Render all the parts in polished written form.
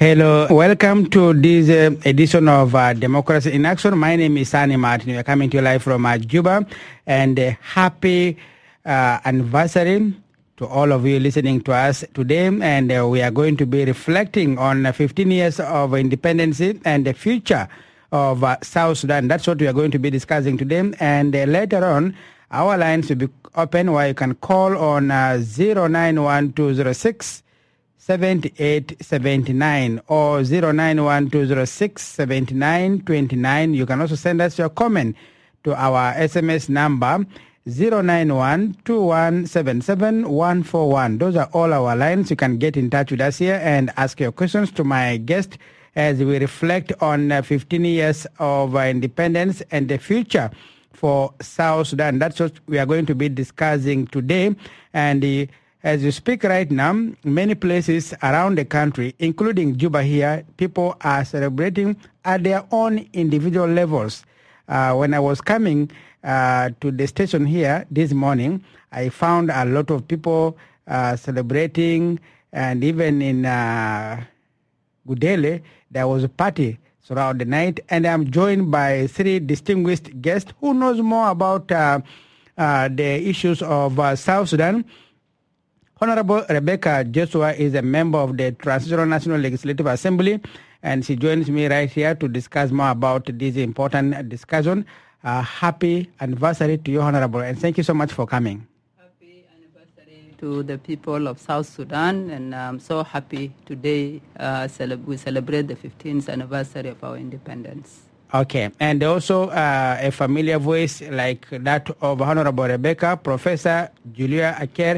Hello, welcome to this edition of Democracy in Action. My name is Sani Martin. We are coming to you live from Juba, and happy anniversary to all of you listening to us today. And we are going to be reflecting on 15 years of independence and the future of South Sudan. That's what we are going to be discussing today. And later on, our lines will be open where you can call on 091206 7879 or 0912067929. You can also send us your comment to our SMS number 09121777141. Those are all our lines. You can get in touch with us here and ask your questions to my guest as we reflect on 15 years of independence and the future for South Sudan. That's what we are going to be discussing today. And as you speak right now, many places around the country, including Juba here, people are celebrating at their own individual levels. When I was coming to the station here this morning, I found a lot of people celebrating, and even in Gudele, there was a party throughout the night, and I'm joined by three distinguished guests who knows more about the issues of South Sudan. Honorable Rebecca Joshua is a member of the Transitional National Legislative Assembly, and she joins me right here to discuss more about this important discussion. Happy anniversary to you, Honorable, and thank you so much for coming. Happy anniversary to the people of South Sudan, and I'm so happy today we celebrate the 15th anniversary of our independence. Okay, and also a familiar voice like that of Honorable Rebecca, Professor Julia Aker.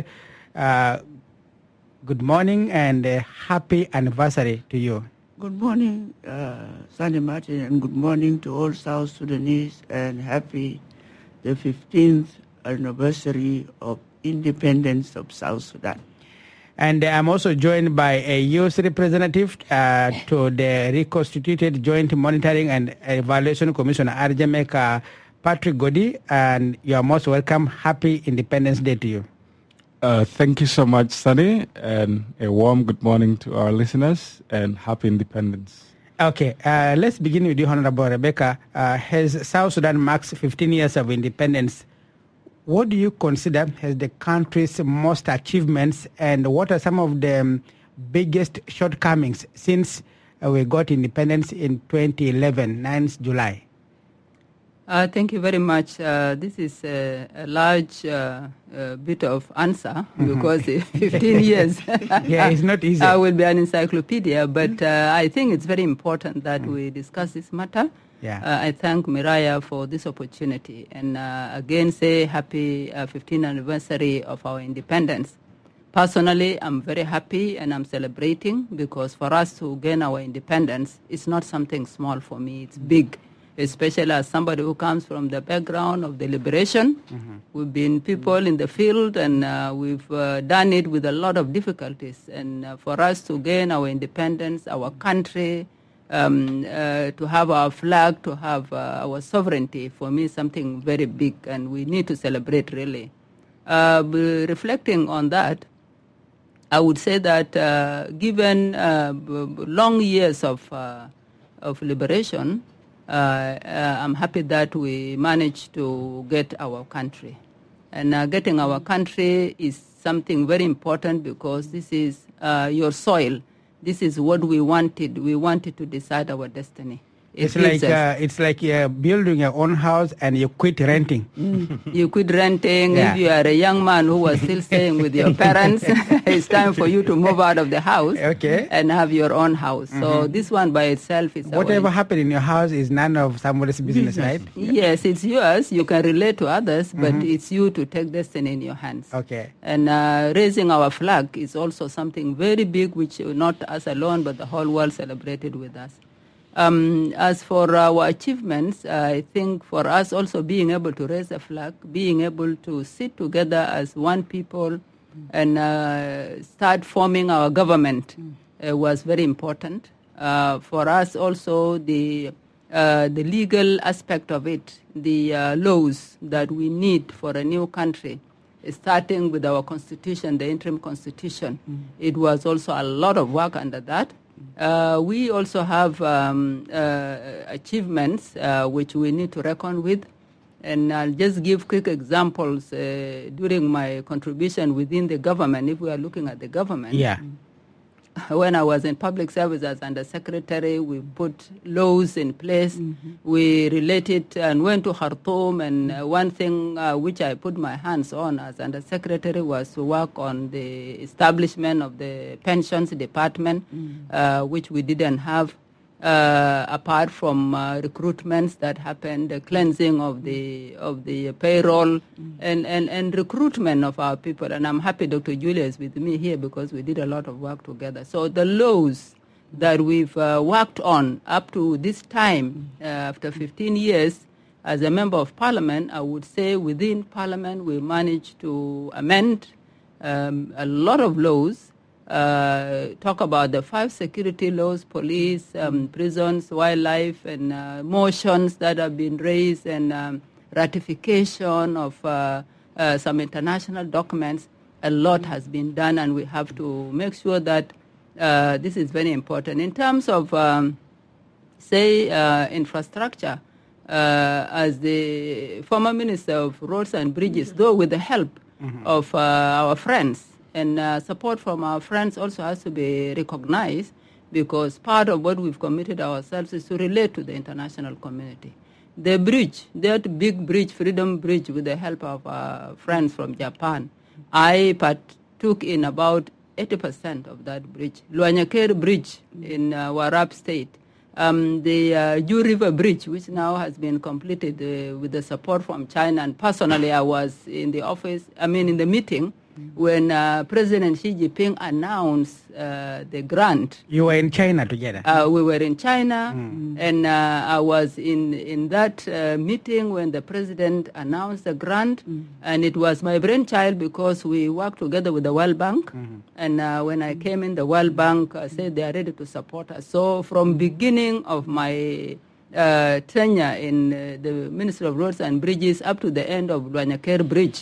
Good morning and happy anniversary to you. Good morning, Sandy Martin, and good morning to all South Sudanese, and happy the 15th anniversary of independence of South Sudan. And I'm also joined by a youth representative to the reconstituted Joint Monitoring and Evaluation Commission, RJMEC, Patrick Godi, and you are most welcome. Happy Independence Day to you. Thank you so much, Sunny, and a warm good morning to our listeners, and happy independence. Okay, let's begin with you, Honorable Rebecca. As South Sudan marks 15 years of independence, what do you consider as the country's most achievements, and what are some of the biggest shortcomings since we got independence in 2011, 9th July? Thank you very much. This is a large bit of answer because 15 years yeah, it's not easy. Will be an encyclopedia, but I think it's very important that we discuss this matter. Yeah. I thank Miraya for this opportunity, and again say happy 15th anniversary of our independence. Personally, I'm very happy and I'm celebrating because for us to gain our independence, it's not something small for me, it's big. Especially as somebody who comes from the background of the liberation. We've been people in the field, and we've done it with a lot of difficulties. And for us to gain our independence, our country, to have our flag, to have our sovereignty, for me, something very big, and we need to celebrate, really. Reflecting on that, I would say that given long years of liberation, I'm happy that we managed to get our country. And getting our country is something very important because this is your soil. This is what we wanted. We wanted to decide our destiny. It's like building your own house and you quit renting. You quit renting. Yeah. If you are a young man who was still staying with your parents, it's time for you to move out of the house and have your own house. So this one by itself is whatever happened in your house is none of somebody's business, right? Yes, it's yours. You can relate to others, but it's you to take destiny in your hands. Okay. And raising our flag is also something very big, which not us alone, but the whole world celebrated with us. As for our achievements, I think for us also being able to raise a flag, being able to sit together as one people and start forming our government was very important. For us also the legal aspect of it, the laws that we need for a new country, starting with our constitution, the interim constitution. It was also a lot of work under that. We also have achievements which we need to reckon with. And I'll just give quick examples during my contribution within the government, if we are looking at the government. Yeah. When I was in public service as undersecretary, we put laws in place. We related and went to Khartoum, and one thing which I put my hands on as undersecretary was to work on the establishment of the pensions department, which we didn't have. Apart from recruitments that happened, the cleansing of the payroll and recruitment of our people. And I'm happy Dr. Julia is with me here because we did a lot of work together. So the laws that we've worked on up to this time, after 15 years, as a member of parliament, I would say within parliament we managed to amend a lot of laws. Talk about the 5 security laws, police, prisons, wildlife, and motions that have been raised, and ratification of some international documents. A lot has been done, and we have to make sure that this is very important. In terms of, infrastructure, as the former Minister of Roads and Bridges, though with the help of our friends, and support from our friends also has to be recognized, because part of what we've committed ourselves is to relate to the international community. The bridge, that big bridge, Freedom Bridge, with the help of our friends from Japan, I partook in about 80% of that bridge. Luanyaker Bridge in Warrap State. The Ju River Bridge, which now has been completed with the support from China. And personally, I was in the meeting when President Xi Jinping announced the grant. You were in China together? We were in China, and I was in that meeting when the president announced the grant, and it was my brainchild because we worked together with the World Bank, and when I came in, the World Bank said they are ready to support us. So from beginning of my tenure in the Ministry of Roads and Bridges up to the end of Luanyaker Bridge,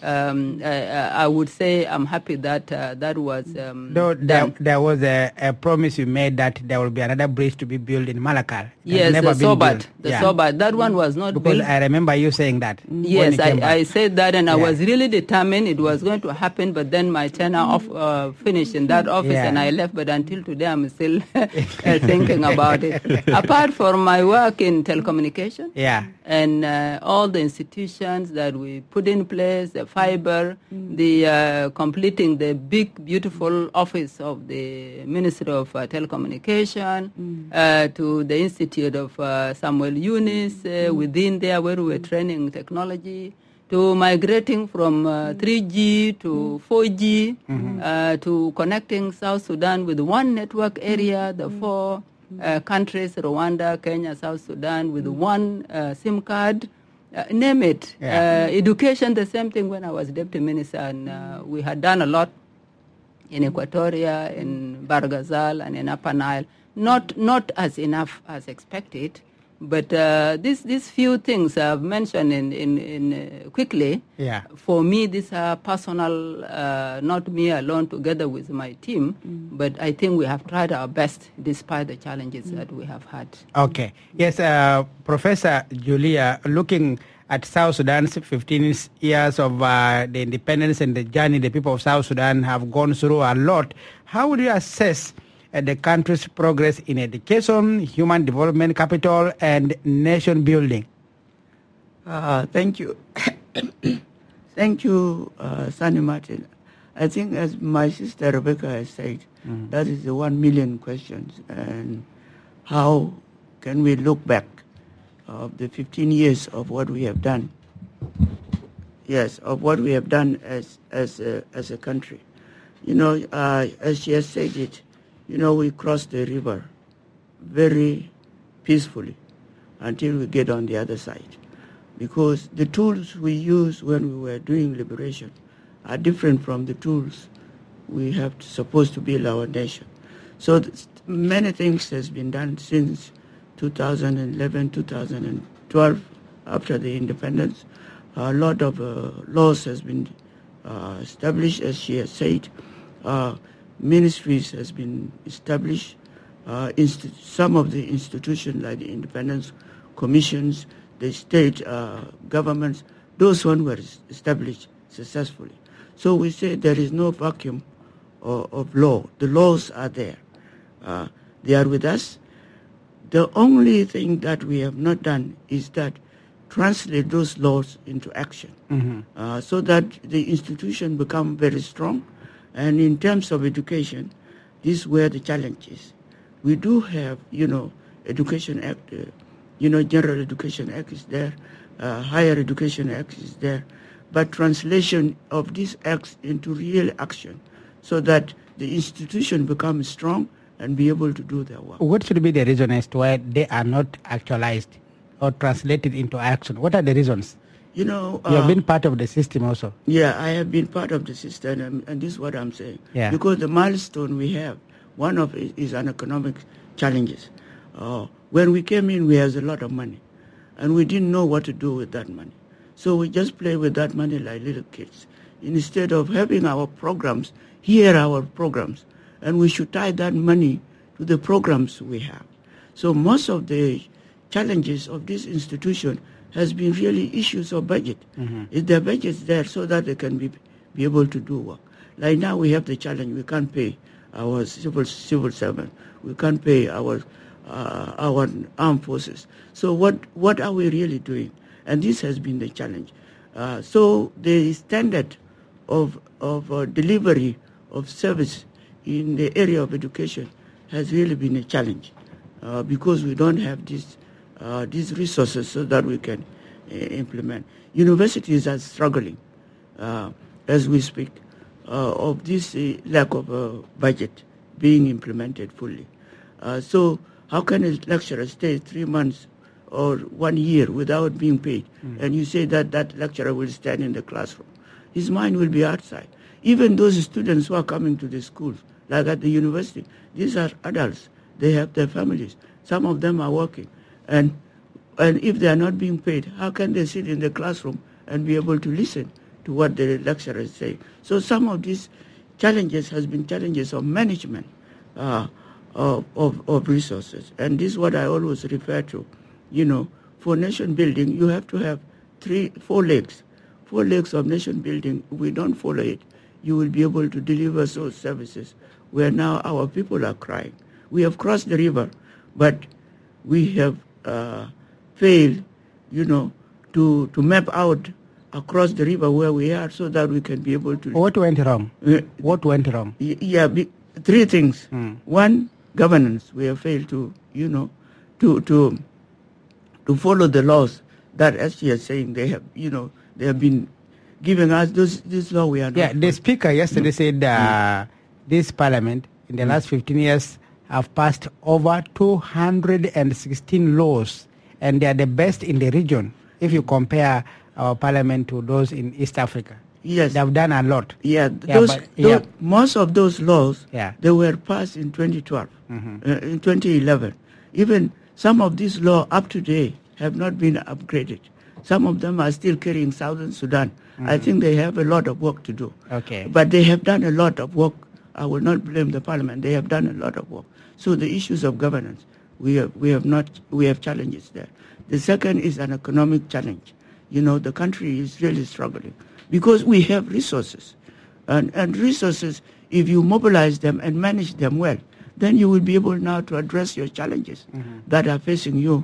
I would say I'm happy that that was Though there was a promise you made that there will be another bridge to be built in Malakal. Yes, the Sobat. Sobat. That one was not because built. I remember you saying that. Yes, I said that, and I was really determined it was going to happen, but then my tenure finished in that office, and I left, but until today I'm still thinking about it. Apart from my work in telecommunication, and all the institutions that we put in place, the fiber, the completing the big, beautiful office of the Ministry of Telecommunication, to the Institute of Samuel Yunis, within there where we were training technology, to migrating from 3G to 4G, to connecting South Sudan with one network area, the 4 countries, Rwanda, Kenya, South Sudan, with one SIM card. Name it. Education, the same thing when I was deputy minister, and we had done a lot in Equatoria, in Barghazal, and in Upper Nile. Not as enough as expected, but these few things I've mentioned in quickly. For me, these are personal, not me alone, together with my team. But I think we have tried our best despite the challenges that we have had. Okay. Yes, Professor Julia, looking at South Sudan's 15 years of the independence and the journey the people of South Sudan have gone through a lot, how would you assess the country's progress in education, human development, capital, and nation building? Thank you. Thank you, Sonny Martin. I think as my sister Rebecca has said, that is the 1 million questions. And how can we look back of the 15 years of what we have done? Yes, of what we have done as a country. You know, as she has said it, you know, we crossed the river very peacefully until we get on the other side. Because the tools we used when we were doing liberation are different from the tools we have supposed to build our nation. So many things has been done since 2011, 2012, after the independence. A lot of laws has been established, as she has said. Ministries has been established. some of the institutions like the independence commissions, the state governments, those ones were established successfully. So we say there is no vacuum of law. The laws are there. They are with us. The only thing that we have not done is that translate those laws into action, so that the institution become very strong. And in terms of education, this is where the challenge is. We do have, Education Act, General Education Act is there, Higher Education Act is there, but translation of these acts into real action so that the institution becomes strong and be able to do their work. What should be the reason as to why they are not actualized or translated into action? What are the reasons? You have been part of the system also. Yeah, I have been part of the system, and this is what I'm saying. Yeah. Because the milestone we have, one of it is an economic challenges. When we came in, we had a lot of money, and we didn't know what to do with that money. So we just play with that money like little kids. Instead of having our programs, here are our programs, and we should tie that money to the programs we have. So most of the challenges of this institution has been really issues of budget. Is their budget's there so that they can be able to do work? Like now we have the challenge, we can't pay our civil servant, we can't pay our armed forces. So what are we really doing? And this has been the challenge. So the standard of delivery of service in the area of education has really been a challenge because we don't have these resources so that we can implement. Universities are struggling as we speak of this lack of budget being implemented fully. So how can a lecturer stay 3 months or 1 year without being paid? And you say that lecturer will stand in the classroom. His mind will be outside. Even those students who are coming to the schools, like at the university, these are adults. They have their families. Some of them are working. And if they are not being paid, how can they sit in the classroom and be able to listen to what the lecturers say? So some of these challenges has been challenges of management of resources. And this is what I always refer to. For nation building, you have to have 4 legs. 4 legs of nation building. If we don't follow it, you will be able to deliver those services where now our people are crying. We have crossed the river, but we have failed, to map out across the river where we are so that we can be able to... What went wrong? What went wrong? 3 things. 1, governance. We have failed to, to follow the laws that, as she is saying, they have been giving us this law we are not... Yeah, the speaker yesterday said this parliament in the last 15 years have passed over 216 laws, and they are the best in the region if you compare our parliament to those in East Africa. Yes. They have done a lot. Most of those laws, they were passed in 2012, in 2011. Even some of these laws up to date have not been upgraded. Some of them are still carrying Southern Sudan. I think they have a lot of work to do. Okay. But they have done a lot of work. I will not blame the parliament. They have done a lot of work. So the issues of governance, we have challenges there. The second is an economic challenge. The country is really struggling because we have resources. And resources, if you mobilize them and manage them well, then you will be able now to address your challenges that are facing you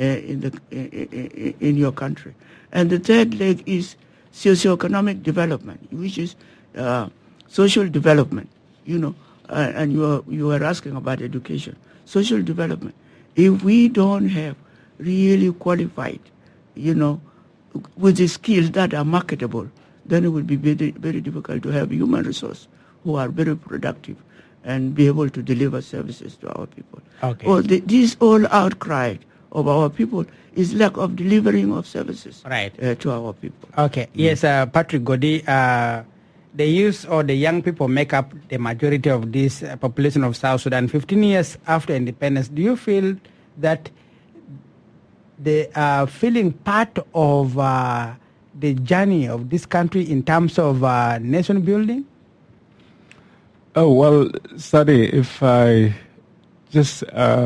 in your country. And the third leg is socioeconomic development, which is social development, and you are asking about education. Social development. If we don't have really qualified, with the skills that are marketable, then it will be very, very difficult to have human resource who are very productive and be able to deliver services to our people. Okay. This all outcry of our people is lack of delivering of services to our people. Okay. Yes, Patrick Godi, the youth or the young people make up the majority of this population of South Sudan. 15 years after independence, do you feel that they are feeling part of the journey of this country in terms of nation building? Oh, well, Sadi, if I just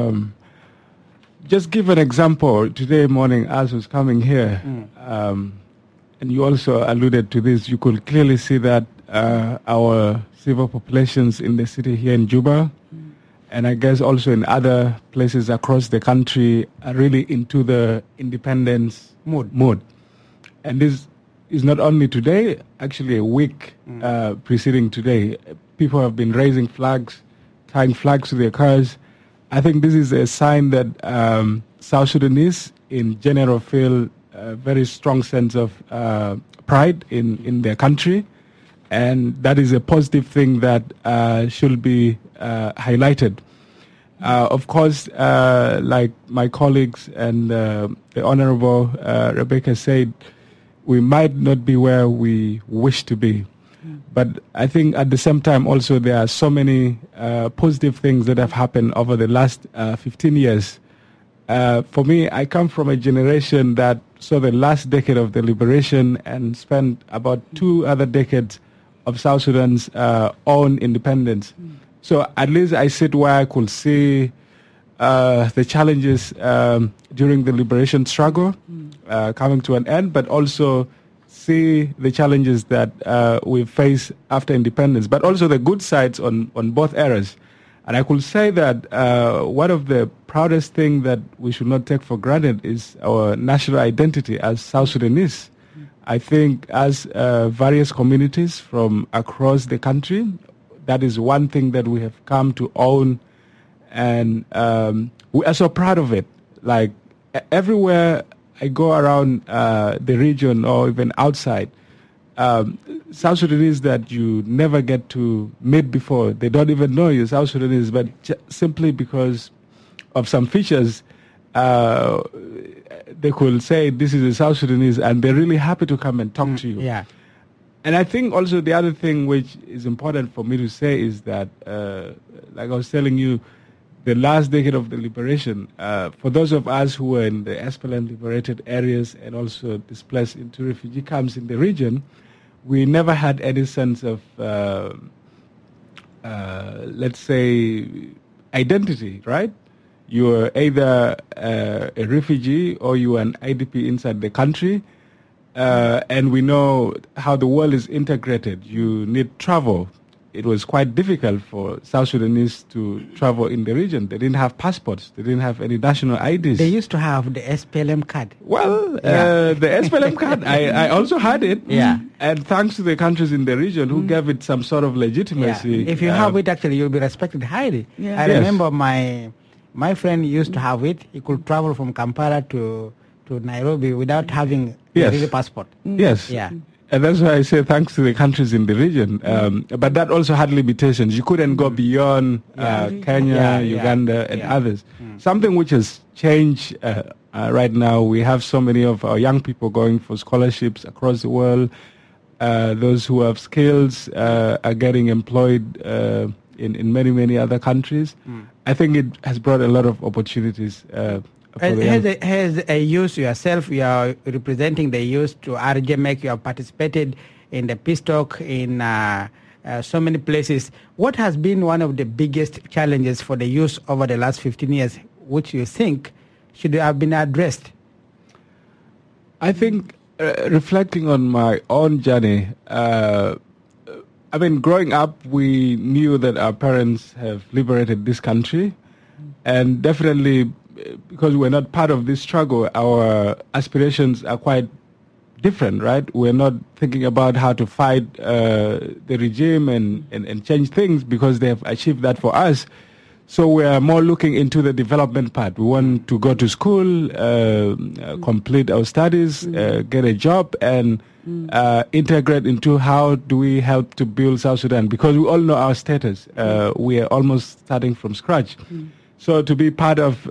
give an example. Today morning, as I was coming here, and you also alluded to this, you could clearly see that our civil populations in the city here in Juba, and I guess also in other places across the country, are really into the independence mood. And this is not only today, actually a week preceding today. People have been raising flags, tying flags to their cars. I think this is a sign that South Sudanese in general feel a very strong sense of pride in their country. And that is a positive thing that should be highlighted. Of course, like my colleagues and the Honorable Rebecca said, we might not be where we wish to be. But I think at the same time also there are so many positive things that have happened over the last 15 years. For me, I come from a generation that saw the last decade of the liberation and spent about 2 other decades of South Sudan's own independence. So at least I sit where I could see the challenges during the liberation struggle coming to an end, but also see the challenges that we face after independence, but also the good sides on both eras. And I could say that one of the proudest things that we should not take for granted is our national identity as South Sudanese. I think as various communities from across the country, that is one thing that we have come to own, and we are so proud of it. Like everywhere I go around the region or even outside, South Sudanese that you never get to meet before, they don't even know you're South Sudanese, but simply because of some features, they could say this is a South Sudanese, and they're really happy to come and talk to you. Yeah. And I think also the other thing which is important for me to say is that, like I was telling you, the last decade of the liberation, for those of us who were in the SPLM-liberated areas and also displaced into refugee camps in the region, we never had any sense of, let's say, identity, right? You were either a refugee or you were an IDP inside the country. And we know how the world is integrated. You need travel. It was quite difficult for South Sudanese to travel in the region. They didn't have passports. They didn't have any national IDs. They used to have the SPLM card. Well, the SPLM card, I also had it. Yeah. And thanks to the countries in the region who gave it some sort of legitimacy. Yeah. If you have it, actually, you'll be respected highly. Yeah. I remember my friend used to have it. He could travel from Kampala to Nairobi without having a real passport. Yes. Yeah. And that's why I say thanks to the countries in the region. But that also had limitations. You couldn't go beyond Kenya, Uganda, and others. Something which has changed right now. We have so many of our young people going for scholarships across the world. Those who have skills are getting employed in many, many other countries. I think it has brought a lot of opportunities. As a youth yourself, you are representing the youth to RJMEC. You have participated in the Peace Talk in so many places. What has been one of the biggest challenges for the youth over the last 15 years, which you think should have been addressed? I think reflecting on my own journey, I mean, growing up, we knew that our parents have liberated this country, and definitely because we're not part of this struggle, our aspirations are quite different, right? We're not thinking about how to fight the regime and change things because they have achieved that for us. So we're more looking into the development part. We want to go to school, complete our studies, get a job, and integrate into how do we help to build South Sudan, because we all know our status. We are almost starting from scratch. So to be part of,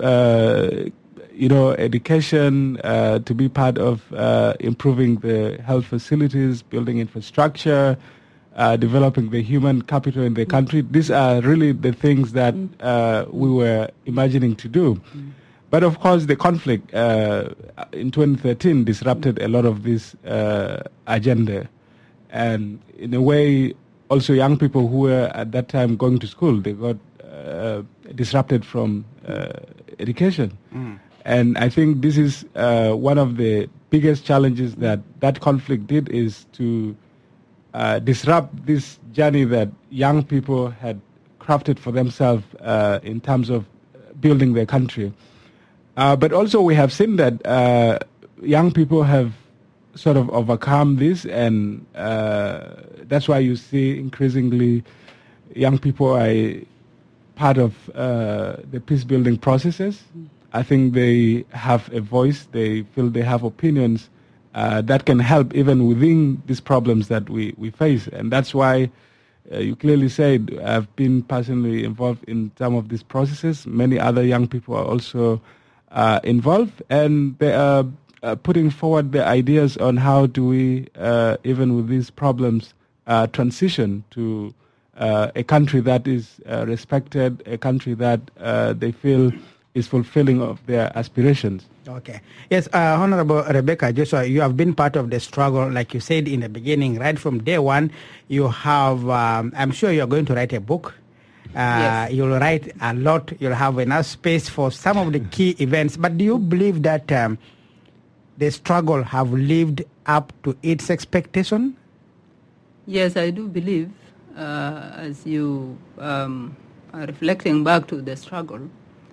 education, to be part of improving the health facilities, building infrastructure, developing the human capital in the country, these are really the things that we were imagining to do. But of course, the conflict in 2013 disrupted a lot of this agenda. And in a way, also young people who were at that time going to school, they got disrupted from education. And I think this is one of the biggest challenges that conflict did, is to disrupt this journey that young people had crafted for themselves in terms of building their country. But also we have seen that young people have sort of overcome this, and that's why you see increasingly young people are part of the peace-building processes. I think they have a voice, they feel they have opinions that can help even within these problems that we face. And that's why you clearly said I've been personally involved in some of these processes. Many other young people are also involved, and they are putting forward the ideas on how do we, even with these problems, transition to a country that is respected, a country that they feel is fulfilling of their aspirations. Okay. Yes, Honorable Rebecca Joshua, you have been part of the struggle, like you said in the beginning, right from day one. You have, I'm sure you're going to write a book. Yes. You'll write a lot. You'll have enough space for some of the key events. But do you believe that the struggle have lived up to its expectation? Yes, I do believe, as you are reflecting back to the struggle,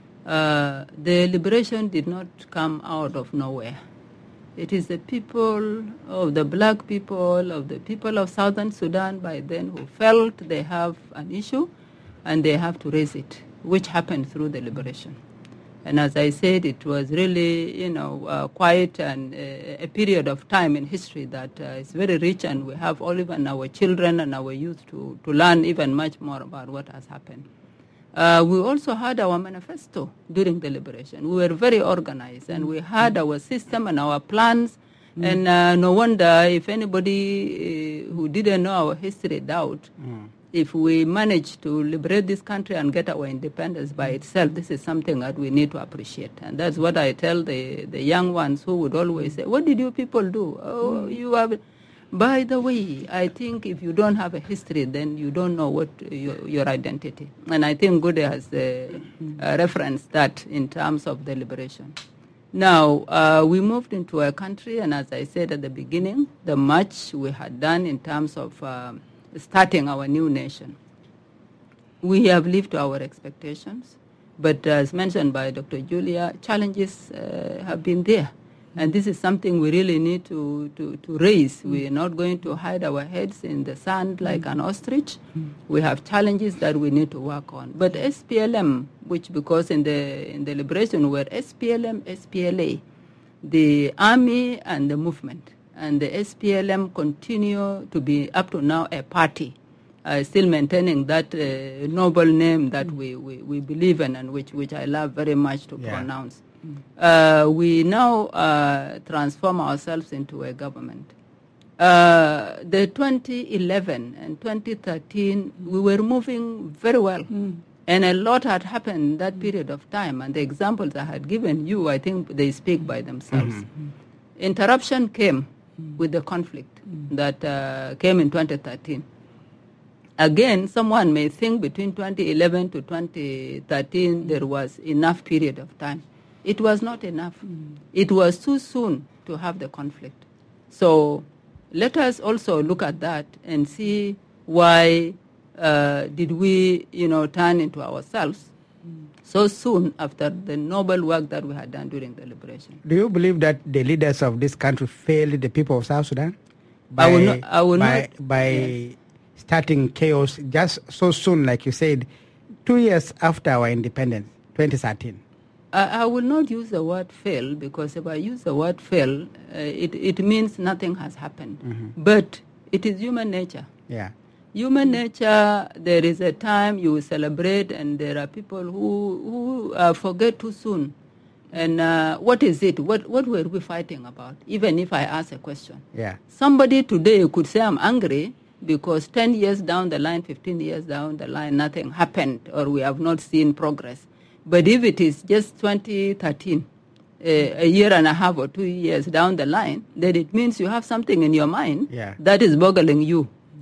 the liberation did not come out of nowhere. It is the people, of the black people, of the people of Southern Sudan by then who felt they have an issue and they have to raise it, which happened through the liberation. And as I said, it was really, quite a period of time in history that is very rich, and we have all even our children and our youth to learn even much more about what has happened. We also had our manifesto during the liberation. We were very organized, and we had our system and our plans. And no wonder if anybody who didn't know our history doubt, if we manage to liberate this country and get our independence by itself, this is something that we need to appreciate. And that's what I tell the young ones who would always say, what did you people do? Oh, you have... By the way, I think if you don't have a history, then you don't know what your identity. And I think Gude has referenced that in terms of the liberation. Now, we moved into a country, and as I said at the beginning, the march we had done in terms of starting our new nation. We have lived to our expectations, but as mentioned by Dr. Julia, challenges have been there. And this is something we really need to raise. We are not going to hide our heads in the sand like an ostrich. We have challenges that we need to work on. But SPLM, which because in the liberation were SPLM, SPLA, the army and the movement, and the SPLM continue to be up to now a party, still maintaining that noble name that we believe in and which I love very much to pronounce. We now transform ourselves into a government. The 2011 and 2013, we were moving very well. And a lot had happened in that period of time. And the examples I had given you, I think they speak by themselves. Interruption came with the conflict that came in 2013. Again, someone may think between 2011 to 2013, there was enough period of time. It was not enough. It was too soon to have the conflict. So let us also look at that and see why did we, turn into ourselves so soon after the noble work that we had done during the liberation. Do you believe that the leaders of this country failed the people of South Sudan by starting chaos just so soon, like you said, 2 years after our independence, 2013? I will not use the word fail, because if I use the word fail, it means nothing has happened. But it is human nature. Yeah. Human nature, there is a time you celebrate, and there are people who forget too soon. And what is it? What were we fighting about? Even if I ask a question. Yeah. Somebody today could say, I'm angry because 10 years down the line, 15 years down the line, nothing happened, or we have not seen progress. But if it is just 2013, a year and a half or 2 years down the line, then it means you have something in your mind that is boggling you.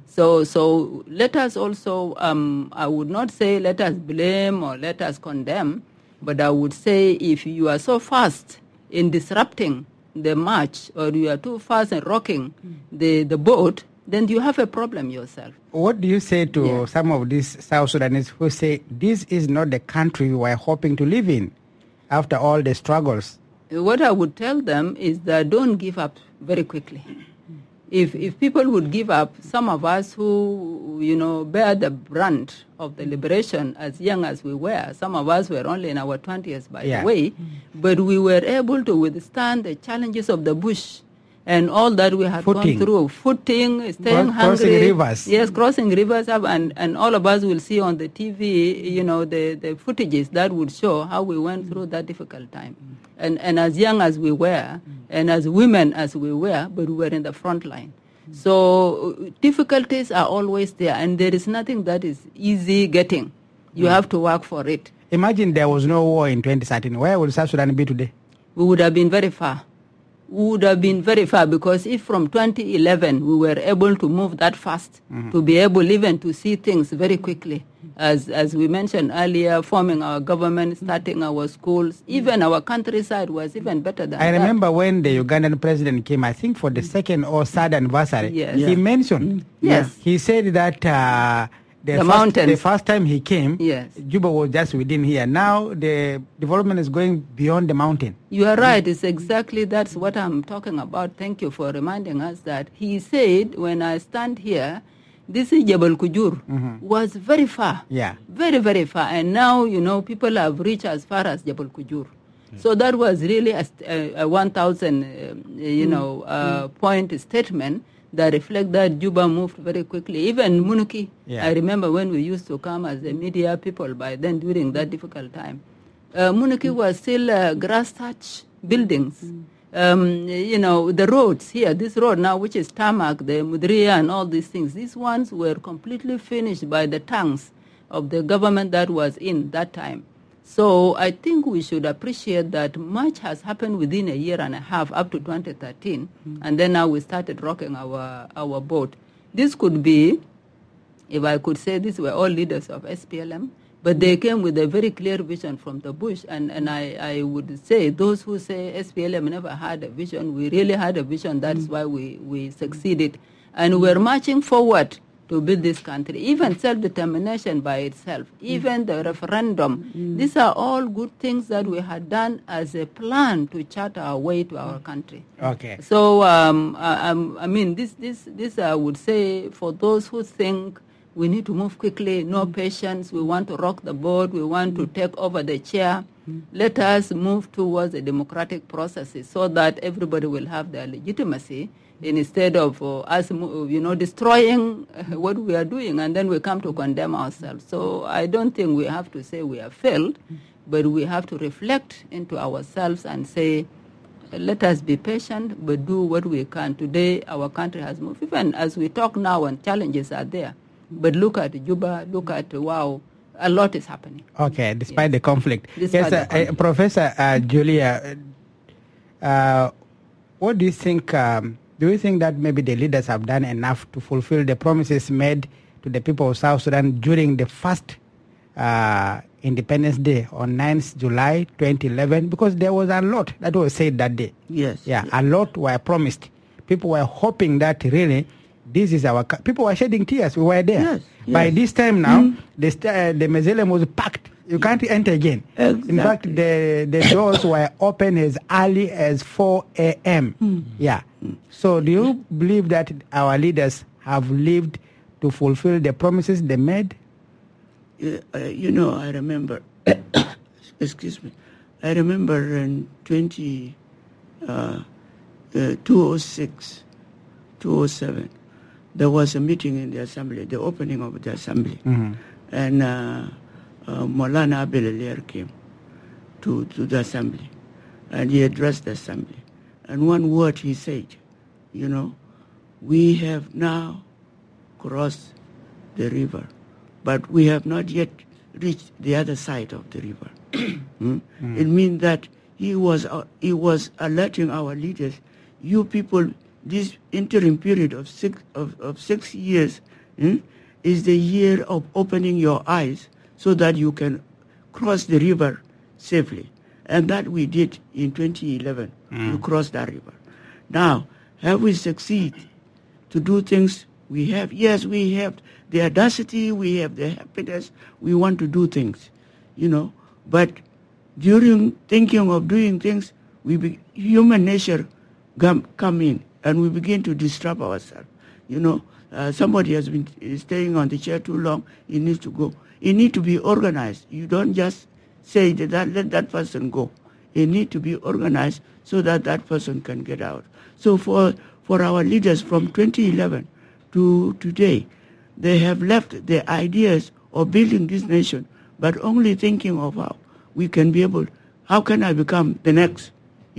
So let us also, I would not say let us blame or let us condemn, but I would say if you are so fast in disrupting the march or you are too fast in rocking the boat, then you have a problem yourself. What do you say to some of these South Sudanese who say this is not the country we were hoping to live in after all the struggles? What I would tell them is that don't give up very quickly. If people would give up, some of us who, bear the brunt of the liberation as young as we were, some of us were only in our 20s, by the way, but we were able to withstand the challenges of the bush and all that we had gone through. Footing, staying hungry. Crossing rivers. Yes, crossing rivers, and all of us will see on the TV, the footages that would show how we went through that difficult time. And as young as we were, and as women as we were, but we were in the front line. So difficulties are always there, and there is nothing that is easy getting. You have to work for it. Imagine there was no war in 2013. Where would South Sudan be today? We would have been very far. Because if from 2011 we were able to move that fast, to be able even to see things very quickly, as we mentioned earlier, forming our government, starting our schools, even our countryside was even better than that. I remember when the Ugandan president came, I think for the second or third anniversary, he mentioned, he said that the first time he came, Juba was just within here. Now the development is going beyond the mountain. You are right. It's exactly that's what I'm talking about. Thank you for reminding us that. He said, when I stand here, this is Jabal Kujur was very far. Yeah. Very, very far. And now, people have reached as far as Jabal Kujur. So that was really a 1,000, point statement that reflect that Juba moved very quickly. Even Munuki, I remember when we used to come as the media people by then during that difficult time. Munuki was still grass-thatch buildings. The roads here, this road now, which is tarmac, the Mudria and all these things, these ones were completely finished by the tanks of the government that was in that time. So I think we should appreciate that much has happened within a year and a half up to 2013, and then now we started rocking our boat. This could be, if I could say, these were all leaders of SPLM, but they came with a very clear vision from the bush, and I would say those who say SPLM never had a vision, we really had a vision. That's why we succeeded, and we're marching forward to build this country, even self-determination by itself, even the referendum. These are all good things that we had done as a plan to chart our way to our country. Okay. So, this I would say for those who think we need to move quickly, no patience, we want to rock the boat, we want to take over the chair, let us move towards the democratic processes so that everybody will have their legitimacy, instead of us, destroying what we are doing, and then we come to condemn ourselves. So I don't think we have to say we have failed, but we have to reflect into ourselves and say, let us be patient, but do what we can. Today, our country has moved. Even as we talk now, and challenges are there. But look at Juba, look at, wow, a lot is happening. Okay, despite the conflict. Professor Julia, what do you think... do you think that maybe the leaders have done enough to fulfill the promises made to the people of South Sudan during the first Independence Day on 9th July 2011? Because there was a lot that was said that day. Yes. Yeah, a lot were promised. People were hoping that really this is our... People were shedding tears. We were there. Yes. By this time now, the mausoleum was packed. You can't enter again. Exactly. In fact, the doors were open as early as 4 a.m. Yeah. So do you believe that our leaders have lived to fulfill the promises they made? I remember, excuse me, I remember in 2006, 2007, there was a meeting in the assembly, the opening of the assembly. And Maulana Abel Alier came to the assembly, and he addressed the assembly. And one word he said, we have now crossed the river, but we have not yet reached the other side of the river. It means that he was alerting our leaders, you people, this interim period of 6 years is the year of opening your eyes so that you can cross the river safely. And that we did in 2011. We crossed that river. Now, have we succeeded to do things we have? Yes, we have the audacity, we have the happiness, we want to do things, But during thinking of doing things, human nature come in and we begin to disturb ourselves. Somebody has been staying on the chair too long, he needs to go. It needs to be organized. You don't just say that let that person go. It needs to be organized so that that person can get out. So for our leaders from 2011 to today, they have left the ideas of building this nation, but only thinking of how we can be able, how can I become the next,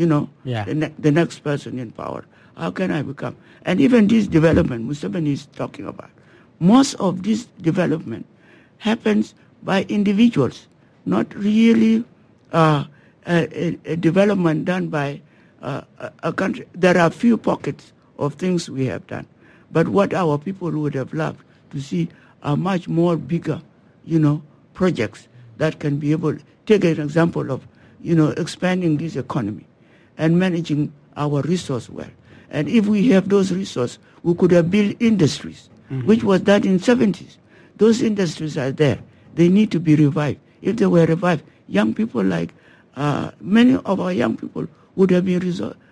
the next person in power? How can I become? And even this development Museveni is talking about, most of this development happens by individuals, not really a development done by a country. There are few pockets of things we have done, but what our people would have loved to see are much more bigger, projects that can be able to take an example of, expanding this economy and managing our resource well. And if we have those resources, we could have built industries, which was done in 70s. Those industries are there. They need to be revived. If they were revived, young people like many of our young people would have been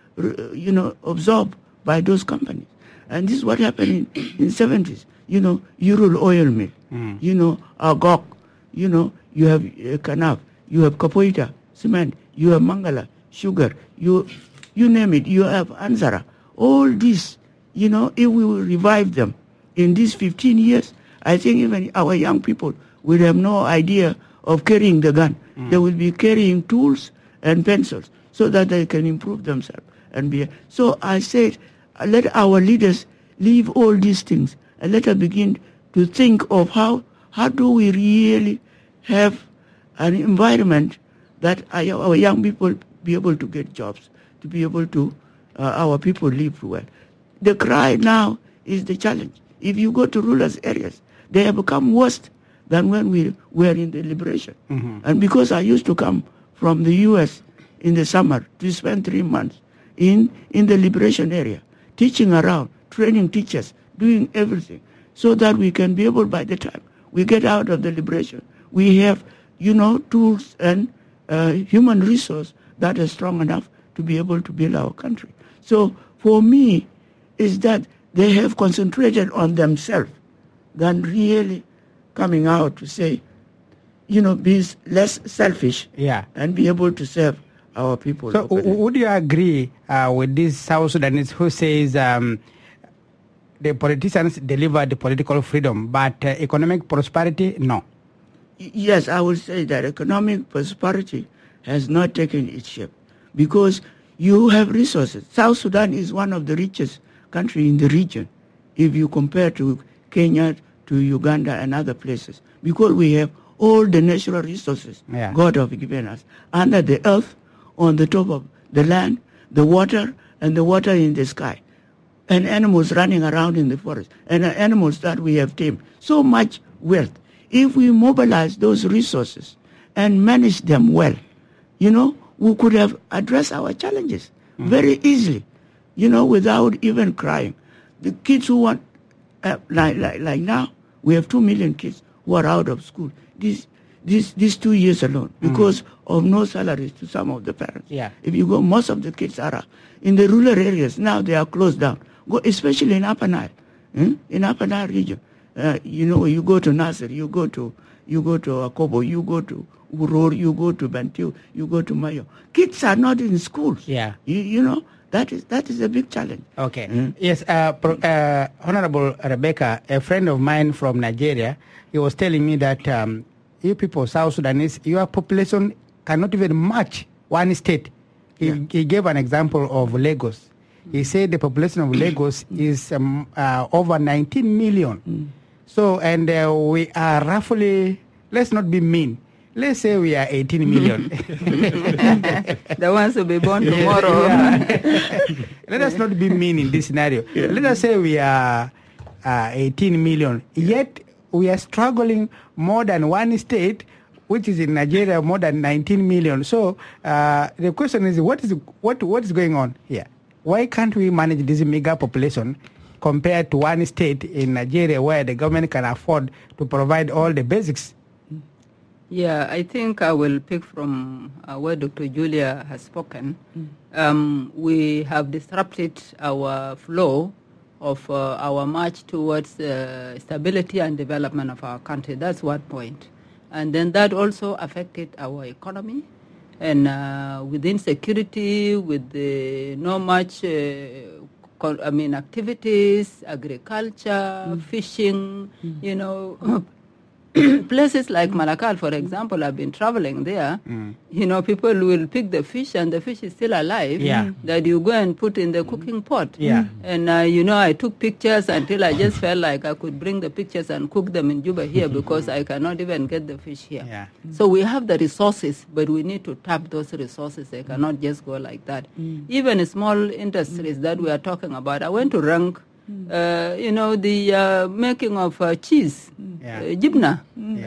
absorbed by those companies. And this is what happened in 70s. Ural oil mill, Agok, you have Kanaf, you have Kapoita, cement, you have Mangala, sugar, you name it, you have Ansara. All this, if we will revive them in these 15 years, I think even our young people will have no idea of carrying the gun. They will be carrying tools and pencils so that they can improve themselves. So I said, let our leaders leave all these things and let us begin to think of how do we really have an environment that our young people be able to get jobs, to be able to, our people live well. The cry now is the challenge. If you go to rural areas, they have become worse than when we were in the liberation. And because I used to come from the U.S. in the summer to spend 3 months in the liberation area, teaching around, training teachers, doing everything, so that we can be able, by the time we get out of the liberation, we have, tools and human resource that is strong enough to be able to build our country. So for me, is that they have concentrated on themselves than really coming out to say, be less selfish and be able to serve our people. So would you agree with this South Sudanese who says the politicians deliver the political freedom, but economic prosperity, no? Yes, I would say that economic prosperity has not taken its shape because you have resources. South Sudan is one of the richest countries in the region if you compare to Kenya, to Uganda and other places, because we have all the natural resources God has given us under the earth, on the top of the land, the water, and the water in the sky, and animals running around in the forest, and animals that we have tamed. So much wealth. If we mobilize those resources and manage them well, we could have addressed our challenges very easily, without even crying. The kids who want, like now, we have 2 million kids who are out of school. These 2 years alone, because of no salaries to some of the parents. If you go, most of the kids are in the rural areas. Now they are closed down. Go, especially in Upper Nile, in Upper Nile region. You go to Nasser, you go to Akobo, you go to Uror, you go to Bantu, you go to Mayo. Kids are not in schools. That is a big challenge. Okay. Yes, Honorable Rebecca, a friend of mine from Nigeria, he was telling me that you people, South Sudanese, your population cannot even match one state. He gave an example of Lagos. He said the population of Lagos is over 19 million. So, and we are roughly, let's not be mean, let's say we are 18 million. The ones will be born tomorrow. Let us not be mean in this scenario. Let us say we are 18 million. Yet we are struggling more than one state, which is in Nigeria, more than 19 million. So the question is, what is going on here? Why can't we manage this mega population compared to one state in Nigeria where the government can afford to provide all the basics? Yeah, I think I will pick from where Dr. Julia has spoken. We have disrupted our flow of our march towards stability and development of our country. That's one point. And then that also affected our economy. And with insecurity, with no much, activities, agriculture, fishing, places like Malakal, for example, I've been traveling there. People will pick the fish and the fish is still alive that you go and put in the cooking pot. And, I took pictures until I just felt like I could bring the pictures and cook them in Juba here because I cannot even get the fish here. So we have the resources, but we need to tap those resources. They cannot just go like that. Even small industries that we are talking about. I went to Rank. The making of cheese, jibna,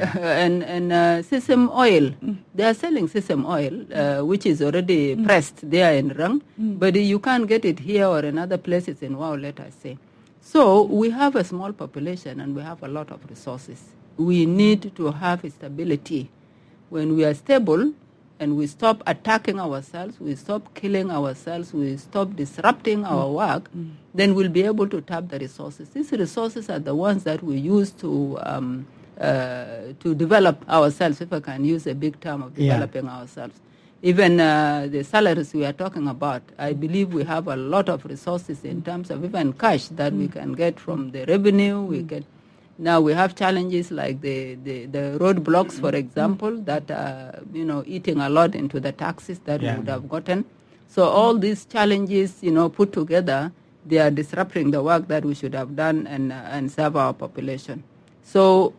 and sesame oil. They are selling sesame oil, which is already pressed there in Rang, but you can't get it here or in other places in Wow, let us say. So we have a small population and we have a lot of resources. We need to have stability. When we are stable, and we stop attacking ourselves, we stop killing ourselves, we stop disrupting our work, then we'll be able to tap the resources. These resources are the ones that we use to develop ourselves, if I can use a big term of developing ourselves. Even the salaries we are talking about, I believe we have a lot of resources in terms of even cash that we can get from the revenue. We get. Now we have challenges like the roadblocks, for example, that are, eating a lot into the taxes that we would have gotten. So all these challenges, put together, they are disrupting the work that we should have done and serve our population. So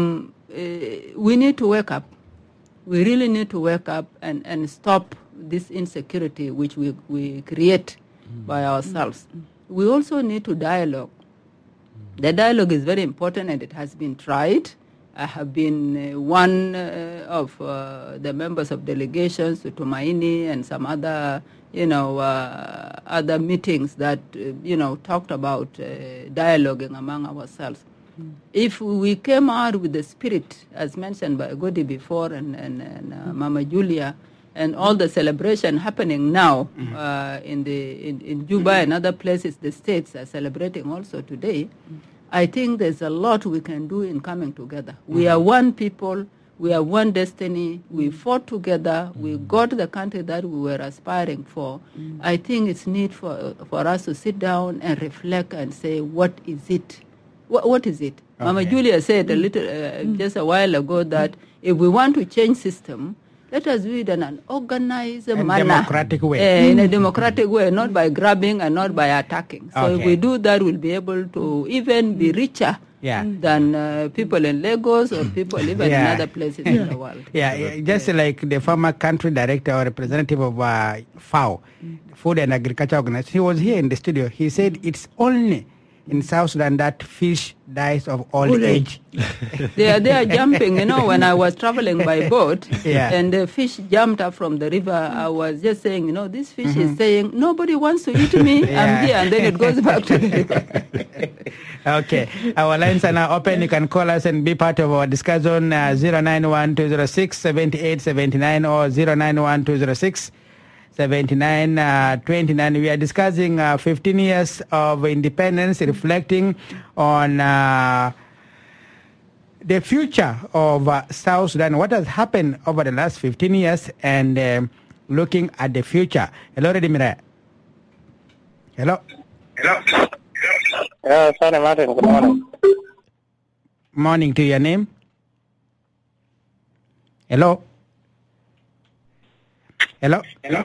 we need to wake up. We really need to wake up and stop this insecurity which we create by ourselves. We also need to dialogue. The dialogue is very important and it has been tried. I have been one of the members of delegations to Tumaini and some other, other meetings that, talked about dialoguing among ourselves. If we came out with the spirit, as mentioned by Godi before and Mama Julia, and all the celebration happening now in Juba and other places, the states are celebrating also today. I think there's a lot we can do in coming together. We are one people. We are one destiny. We fought together. We got the country that we were aspiring for. I think it's need for us to sit down and reflect and say, what is it? What is it? Okay. Mama Julia said a little just a while ago that if we want to change system, let us do it in an organized manner. Democratic way. In a democratic way, not by grabbing and not by attacking. So if we do that, we'll be able to even be richer than people in Lagos or people even in other places in the world. Just like the former country director or representative of FAO, Food and Agriculture Organization, he was here in the studio. He said it's only in South Sudan that fish dies of old age. They are jumping. When I was traveling by boat and the fish jumped up from the river, I was just saying, this fish is saying, nobody wants to eat me. I'm here. And then it goes back to the river. Okay. Our lines are now open. You can call us and be part of our discussion, 091-206-7879 or 091-206 7929. We are discussing 15 years of independence, reflecting on the future of South Sudan, what has happened over the last 15 years, and looking at the future. Hello, Redimira. Hello. Sorry, Martin. Good morning. Morning to your name. Hello. Hello.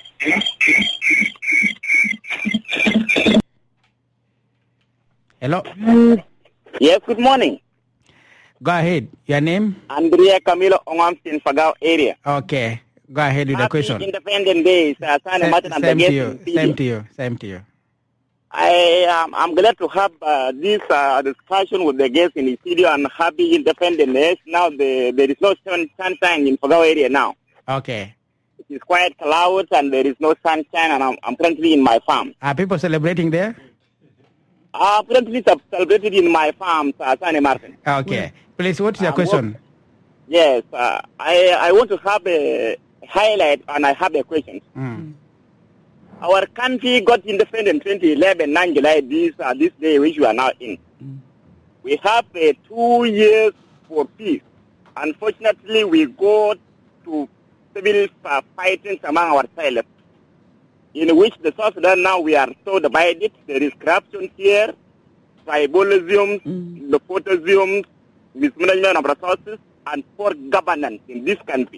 Yes, good morning. Go ahead. Your name? Andrea Camilo Ongamsin, Fagao area. Okay. Go ahead with the question. Independent Day. Same to you. I'm glad to have this discussion with the guests in the studio and happy independence. Now there is no sunshine in Fagao area now. Okay. It is quite clouds and there is no sunshine, and I'm currently in my farm. Are people celebrating there? Currently celebrated in my farm, Sani Martin. Okay. Please, what's your question? Yes, I want to have a highlight and I have a question. Our country got independent 2011, 9 July, this day which we are now in. We have 2 years for peace. Unfortunately, we go to civil fighting among ourselves, in which the South Sudan now we are so divided. There is corruption here, tribalism, nepotism, mismanagement of resources, and poor governance in this country.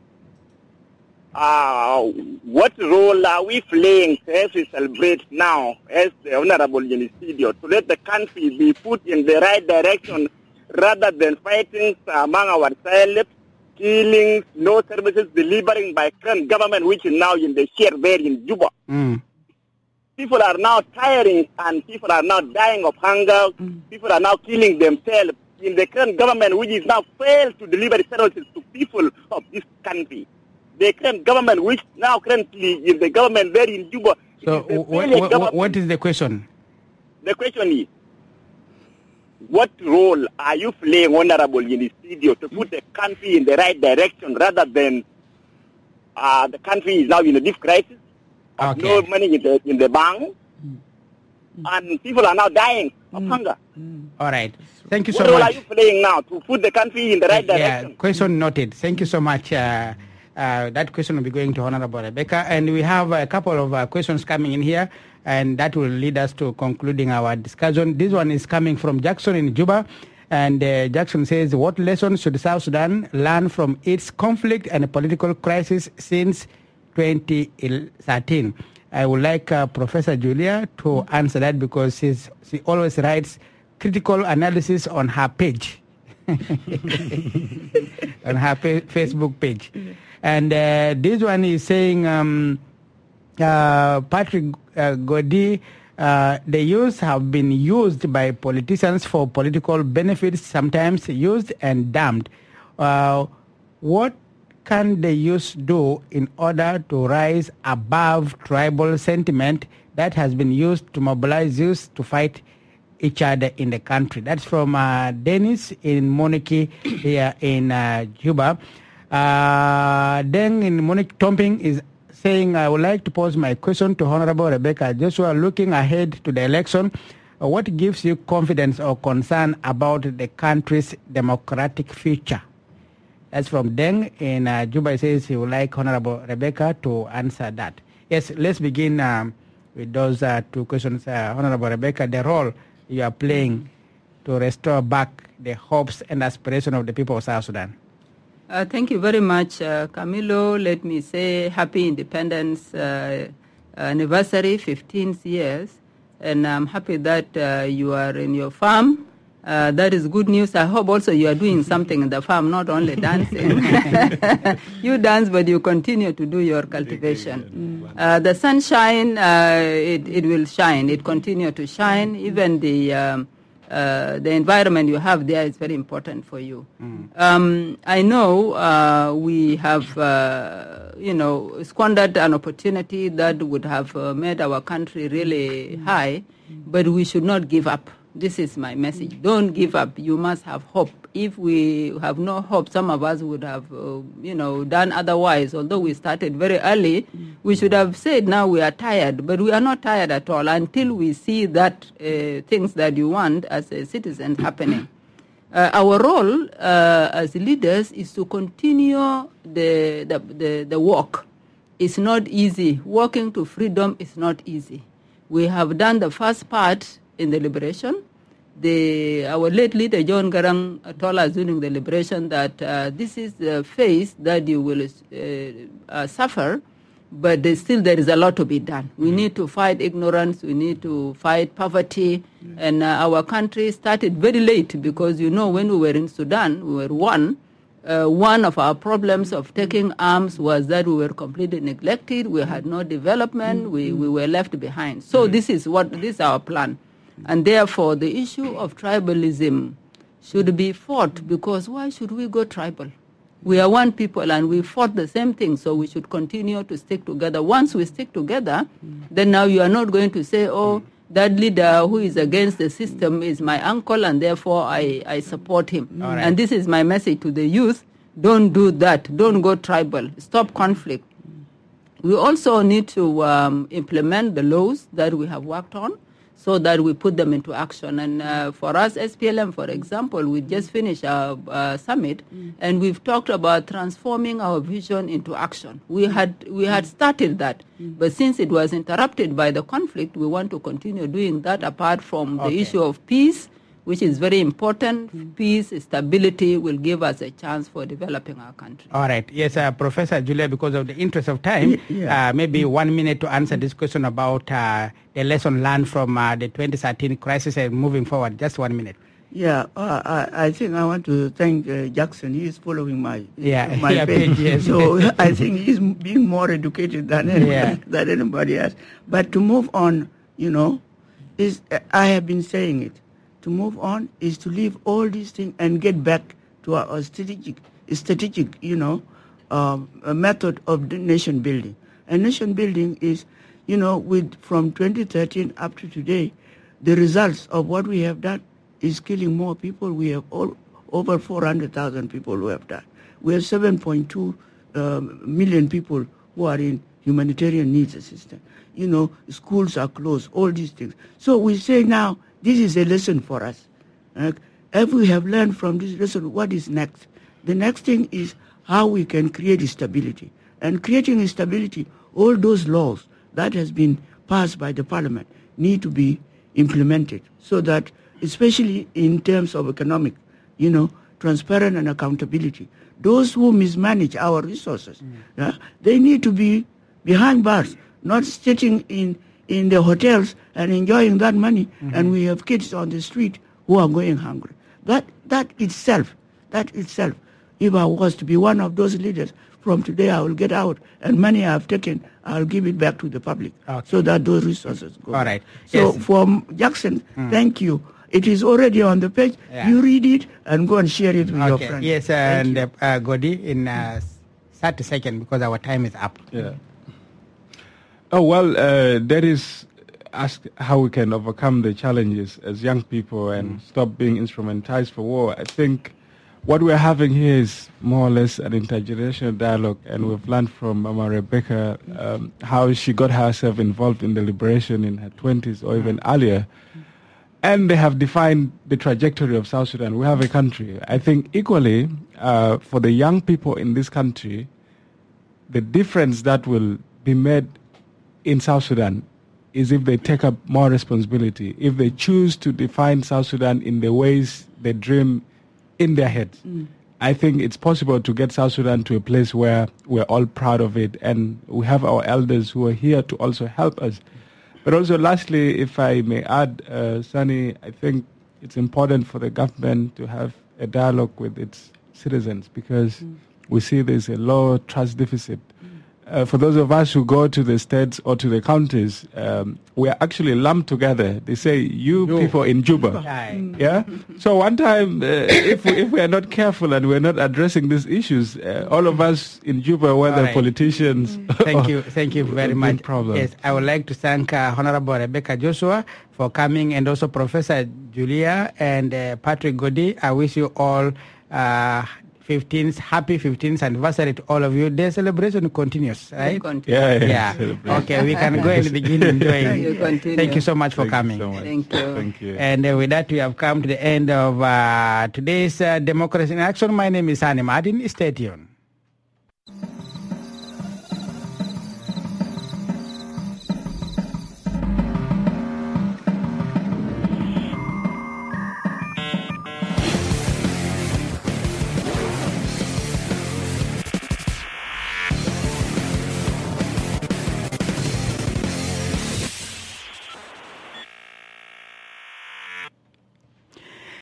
What role are we playing as we celebrate now, as the Honorable in the studio, to let the country be put in the right direction rather than fighting among ourselves, killings, no services delivering by current government, which is now in the share there in Juba. People are now tiring and people are now dying of hunger. People are now killing themselves in the current government, which is now failed to deliver services to people of this country. The current government, which now currently is the government there in Juba. So what is the question? The question is, what role are you playing, Honorable, in the studio to put the country in the right direction rather than the country is now in a deep crisis, no money in the bank, and people are now dying of hunger. All right. Thank you so much. What role are you playing now to put the country in the right direction? Yeah, question noted. Thank you so much. That question will be going to Honorable Rebecca. And we have a couple of questions coming in here, and that will lead us to concluding our discussion. This one is coming from Jackson in Juba. And Jackson says, what lessons should South Sudan learn from its conflict and political crisis since 2013? I would like Professor Julia to answer that, because she always writes critical analysis on her page, on her Facebook page. And this one is saying, Patrick Godi, the youth have been used by politicians for political benefits, sometimes used and damned. What can the youth do in order to rise above tribal sentiment that has been used to mobilize youth to fight each other in the country? That's from Dennis in Monarchy here in Juba. Then in Monique Tomping is saying, I would like to pose my question to Honorable Rebecca Joshua. Looking ahead to the election, what gives you confidence or concern about the country's democratic future? That's from Deng in Juba. He says he would like Honorable Rebecca to answer that. Yes, let's begin with those two questions. Honorable Rebecca, the role you are playing to restore back the hopes and aspirations of the people of South Sudan. Thank you very much, Camilo. Let me say happy independence anniversary, 15th years. And I'm happy that you are in your farm. That is good news. I hope also you are doing something in the farm, not only dancing. You dance, but you continue to do your cultivation. The sunshine, it will shine. It continue to shine. Even the environment you have there is very important for you. I know we have, squandered an opportunity that would have made our country really high, but we should not give up. This is my message. Don't give up. You must have hope. If we have no hope, some of us would have, done otherwise. Although we started very early, we should have said now we are tired. But we are not tired at all until we see that things that you want as a citizen happening. Our role as leaders is to continue the work. It's not easy. Walking to freedom is not easy. We have done the first part in the liberation. Our late leader, John Garang, told us during the liberation that this is the phase that you will suffer, but there is a lot to be done. We need to fight ignorance. We need to fight poverty. And our country started very late because, when we were in Sudan, we were one. one of our problems of taking arms was that we were completely neglected. We had no development. We were left behind. So this is our plan. And therefore, the issue of tribalism should be fought, because why should we go tribal? We are one people and we fought the same thing, so we should continue to stick together. Once we stick together, then now you are not going to say, oh, that leader who is against the system is my uncle and therefore I support him. Right. And this is my message to the youth. Don't do that. Don't go tribal. Stop conflict. We also need to implement the laws that we have worked on so that we put them into action. And for us, SPLM, for example, we just finished our summit, and we've talked about transforming our vision into action. We had started that, but since it was interrupted by the conflict, we want to continue doing that apart from the issue of peace, which is very important. Peace, stability will give us a chance for developing our country. All right. Yes, Professor Julia, because of the interest of time, maybe 1 minute to answer this question about the lesson learned from the 2013 crisis and moving forward. Just 1 minute. Yeah, I think I want to thank Jackson. He is following my page. Yes. So I think he's being more educated than anybody else. But to move on, I have been saying it. To move on is to leave all these things and get back to our strategic, method of the nation building. And nation building is, from 2013 up to today, the results of what we have done is killing more people. We have over 400,000 people who have died. We have 7.2 million people who are in humanitarian needs assistance. Schools are closed, all these things. So we say now, this is a lesson for us. If we have learned from this lesson, what is next? The next thing is how we can create stability. And creating stability, all those laws that has been passed by the parliament need to be implemented so that, especially in terms of economic, transparent and accountability, those who mismanage our resources, they need to be behind bars, not sitting in the hotels and enjoying that money, and we have kids on the street who are going hungry. That itself, if I was to be one of those leaders, from today I will get out, and money I have taken, I'll give it back to the public, so that those resources go. All right. So for Jackson, thank you. It is already on the page. Yeah. You read it and go and share it with your friends. Yes, and Godi, in 30 seconds, because our time is up. Yeah. Oh, well, that is ask how we can overcome the challenges as young people and stop being instrumentalized for war. I think what we're having here is more or less an intergenerational dialogue, and we've learned from Mama Rebecca how she got herself involved in the liberation in her 20s or even earlier. And they have defined the trajectory of South Sudan. We have a country. I think equally, for the young people in this country, the difference that will be made in South Sudan is if they take up more responsibility, if they choose to define South Sudan in the ways they dream in their heads. I think it's possible to get South Sudan to a place where we're all proud of it, and we have our elders who are here to also help us. But also, lastly, if I may add, Sunny, I think it's important for the government to have a dialogue with its citizens, because we see there's a low trust deficit. For those of us who go to the states or to the counties, we are actually lumped together. They say, you people in Juba. Yeah? So one time, if we are not careful and we're not addressing these issues, all of us in Juba, whether politicians... Thank you very much. Problem. Yes, I would like to thank Honorable Rebecca Joshua for coming, and also Professor Julia and Patrick Godi. I wish you all... happy 15th anniversary to all of you. Their celebration continues, right? Yeah. Okay, we can go and begin enjoying. Thank you so much for coming. Thank you. And with that, we have come to the end of today's Democracy in Action. My name is Hani Martin. Stay tuned.